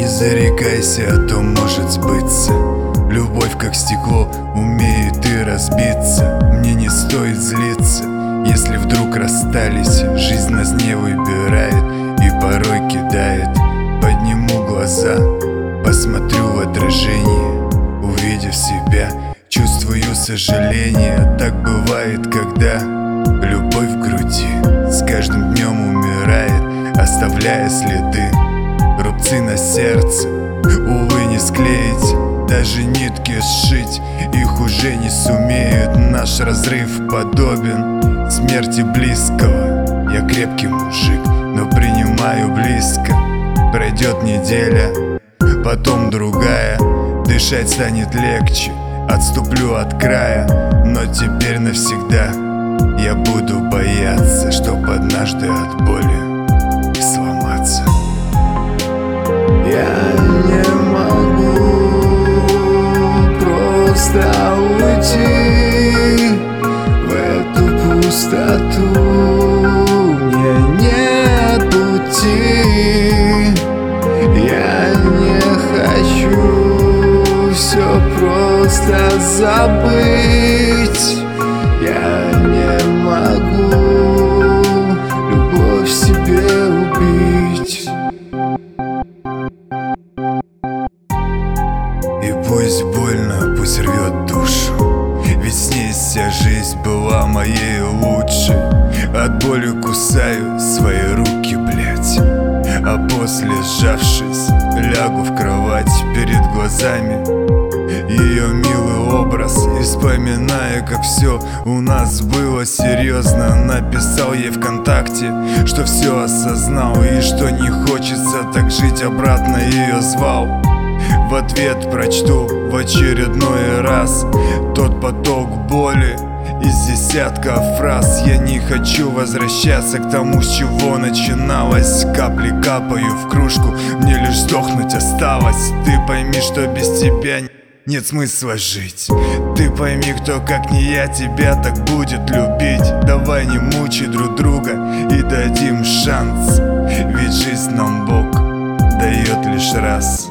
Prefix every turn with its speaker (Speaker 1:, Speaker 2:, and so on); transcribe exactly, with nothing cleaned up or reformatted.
Speaker 1: Не зарекайся, а то может сбыться. Любовь как стекло умеет и разбиться. Мне не стоит злиться, если вдруг расстались. Жизнь нас не выбирает и порой кидает. Подниму глаза, посмотрю в отражение. Увидев себя, чувствую сожаление. Так бывает, когда любовь в груди с каждым днем умирает, оставляя следы. Рубцы на сердце, увы, не склеить. Даже нитки сшить их уже не сумеют. Наш разрыв подобен смерти близкого. Я крепкий мужик, но принимаю близко. Пройдет неделя, потом другая. Дышать станет легче, отступлю от края. Но теперь навсегда я буду бояться, чтоб однажды от боли сломаться.
Speaker 2: Я не могу просто уйти в эту пустоту. Мне нет пути. Я не хочу все просто забыть. Я не могу любовь в себе убить.
Speaker 1: И пусть больно, пусть рвет душу, ведь с ней вся жизнь была моей лучшей. От боли кусаю свои руки, блять, а после, сжавшись, лягу в кровать. Перед глазами ее милый образ, и вспоминая, как все у нас было серьезно. Написал ей ВКонтакте, что все осознал и что не хочется так жить обратно. Ее звал, в ответ прочту в очередной раз тот поток боли из десятка фраз. Я не хочу возвращаться к тому, с чего начиналось. Капли капаю в кружку, мне лишь сдохнуть осталось. Ты пойми, что без тебя нет смысла жить. Ты пойми, кто как не я тебя так будет любить. Давай не мучай друг друга и дадим шанс, ведь жизнь нам Бог дает лишь раз.